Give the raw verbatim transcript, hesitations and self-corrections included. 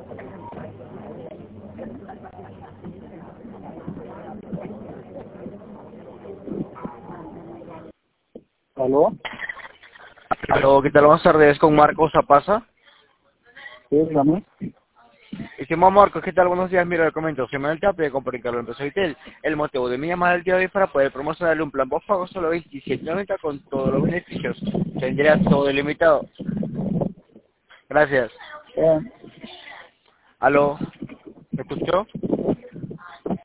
¿Aló? Aló, ¿qué tal? Buenas tardes, con Marcos Zapaza. Sí, dígame. Estimado Marcos, ¿qué tal? Buenos días, mira, le comento, soy Manuel Tapia de Comprar la empresa Vitel. El motivo de mi llamada el día de hoy es para poder promocionarle un plan post pago solo veintisiete noventa con todos los beneficios. Tendría todo ilimitado. Gracias. Eh, Aló, ¿me escuchó?